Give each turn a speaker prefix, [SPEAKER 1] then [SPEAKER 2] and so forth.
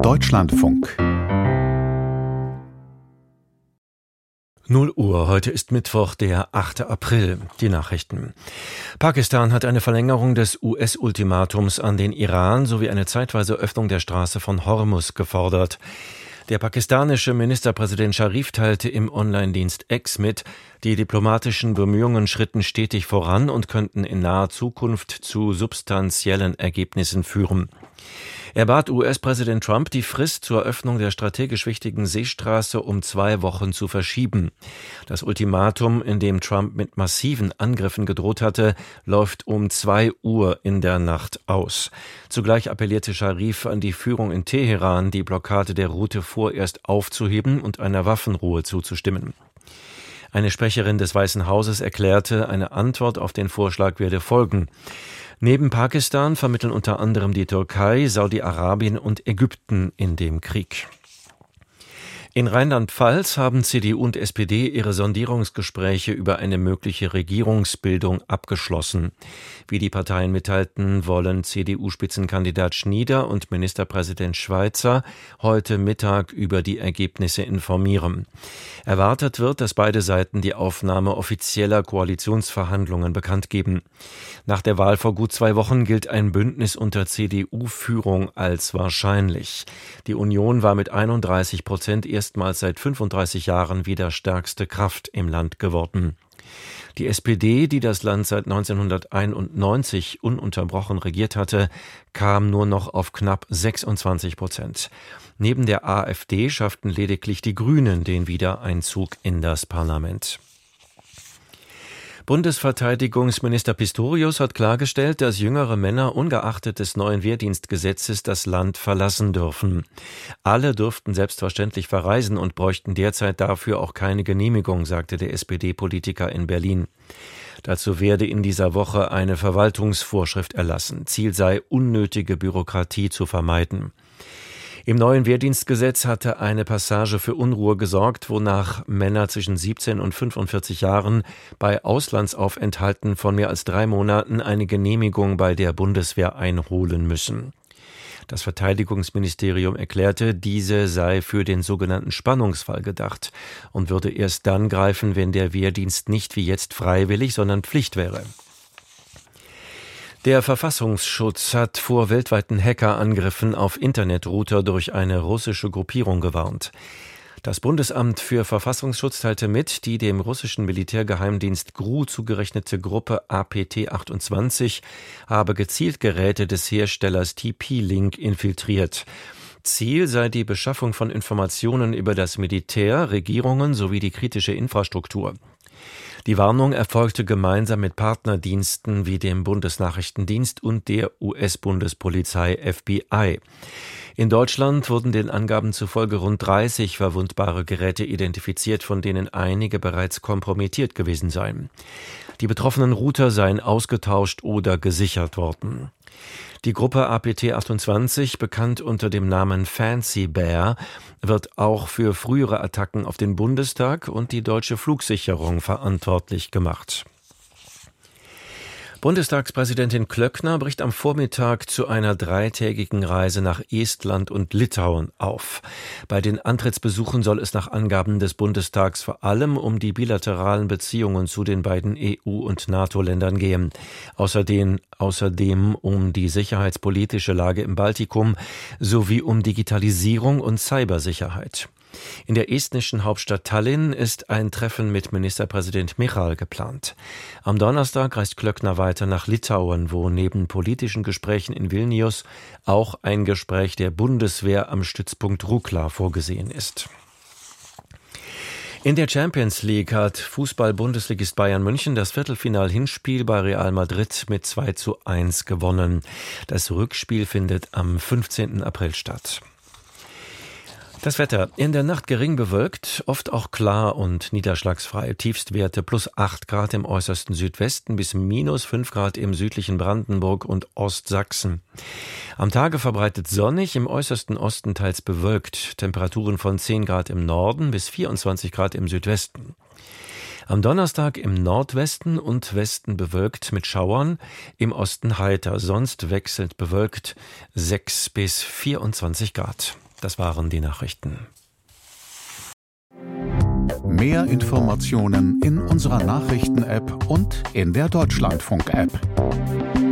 [SPEAKER 1] Deutschlandfunk
[SPEAKER 2] 0 Uhr, heute ist Mittwoch, der 8. April. Die Nachrichten. Pakistan hat eine Verlängerung des US-Ultimatums an den Iran sowie eine zeitweise Öffnung der Straße von Hormuz gefordert. Der pakistanische Ministerpräsident Scharif teilte im Online-Dienst X mit, die diplomatischen Bemühungen schritten stetig voran und könnten in naher Zukunft zu substanziellen Ergebnissen führen. Er bat US-Präsident Trump, die Frist zur Öffnung der strategisch wichtigen Seestraße um 2 Wochen zu verschieben. Das Ultimatum, in dem Trump mit massiven Angriffen gedroht hatte, läuft um 2 Uhr in der Nacht aus. Zugleich appellierte Scharif an die Führung in Teheran, die Blockade der Route vorerst aufzuheben und einer Waffenruhe zuzustimmen. Eine Sprecherin des Weißen Hauses erklärte, eine Antwort auf den Vorschlag werde folgen. Neben Pakistan vermitteln unter anderem die Türkei, Saudi-Arabien und Ägypten in dem Krieg. In Rheinland-Pfalz haben CDU und SPD ihre Sondierungsgespräche über eine mögliche Regierungsbildung abgeschlossen. Wie die Parteien mitteilten, wollen CDU-Spitzenkandidat Schnieder und Ministerpräsident Schweizer heute Mittag über die Ergebnisse informieren. Erwartet wird, dass beide Seiten die Aufnahme offizieller Koalitionsverhandlungen bekannt geben. Nach der Wahl vor gut 2 Wochen gilt ein Bündnis unter CDU-Führung als wahrscheinlich. Die Union war mit 31% erstmals seit 35 Jahren wieder stärkste Kraft im Land geworden. Die SPD, die das Land seit 1991 ununterbrochen regiert hatte, kam nur noch auf knapp 26%. Neben der AfD schafften lediglich die Grünen den Wiedereinzug in das Parlament. Bundesverteidigungsminister Pistorius hat klargestellt, dass jüngere Männer ungeachtet des neuen Wehrdienstgesetzes das Land verlassen dürfen. Alle dürften selbstverständlich verreisen und bräuchten derzeit dafür auch keine Genehmigung, sagte der SPD-Politiker in Berlin. Dazu werde in dieser Woche eine Verwaltungsvorschrift erlassen. Ziel sei, unnötige Bürokratie zu vermeiden. Im neuen Wehrdienstgesetz hatte eine Passage für Unruhe gesorgt, wonach Männer zwischen 17 und 45 Jahren bei Auslandsaufenthalten von mehr als 3 Monaten eine Genehmigung bei der Bundeswehr einholen müssen. Das Verteidigungsministerium erklärte, diese sei für den sogenannten Spannungsfall gedacht und würde erst dann greifen, wenn der Wehrdienst nicht wie jetzt freiwillig, sondern Pflicht wäre. Der Verfassungsschutz hat vor weltweiten Hackerangriffen auf Internetrouter durch eine russische Gruppierung gewarnt. Das Bundesamt für Verfassungsschutz teilte mit, die dem russischen Militärgeheimdienst GRU zugerechnete Gruppe APT28 habe gezielt Geräte des Herstellers TP-Link infiltriert. Ziel sei die Beschaffung von Informationen über das Militär, Regierungen sowie die kritische Infrastruktur. Die Warnung erfolgte gemeinsam mit Partnerdiensten wie dem Bundesnachrichtendienst und der US-Bundespolizei FBI. In Deutschland wurden den Angaben zufolge rund 30 verwundbare Geräte identifiziert, von denen einige bereits kompromittiert gewesen seien. Die betroffenen Router seien ausgetauscht oder gesichert worden. Die Gruppe APT28, bekannt unter dem Namen Fancy Bear, wird auch für frühere Attacken auf den Bundestag und die deutsche Flugsicherung verantwortlich gemacht. Bundestagspräsidentin Klöckner bricht am Vormittag zu einer 3-tägigen Reise nach Estland und Litauen auf. Bei den Antrittsbesuchen soll es nach Angaben des Bundestags vor allem um die bilateralen Beziehungen zu den beiden EU- und NATO-Ländern gehen. Außerdem um die sicherheitspolitische Lage im Baltikum sowie um Digitalisierung und Cybersicherheit. In der estnischen Hauptstadt Tallinn ist ein Treffen mit Ministerpräsident Michal geplant. Am Donnerstag reist Klöckner weiter nach Litauen, wo neben politischen Gesprächen in Vilnius auch ein Gespräch der Bundeswehr am Stützpunkt Rukla vorgesehen ist. In der Champions League hat Fußball-Bundesligist Bayern München das Viertelfinal-Hinspiel bei Real Madrid mit 2:1 gewonnen. Das Rückspiel findet am 15. April statt. Das Wetter. In der Nacht gering bewölkt, oft auch klar und niederschlagsfrei. Tiefstwerte +8 Grad im äußersten Südwesten bis -5 Grad im südlichen Brandenburg und Ostsachsen. Am Tage verbreitet sonnig, im äußersten Osten teils bewölkt. Temperaturen von 10 Grad im Norden bis 24 Grad im Südwesten. Am Donnerstag im Nordwesten und Westen bewölkt mit Schauern, im Osten heiter, sonst wechselnd bewölkt 6 bis 24 Grad. Das waren die Nachrichten.
[SPEAKER 1] Mehr Informationen in unserer Nachrichten-App und in der Deutschlandfunk-App.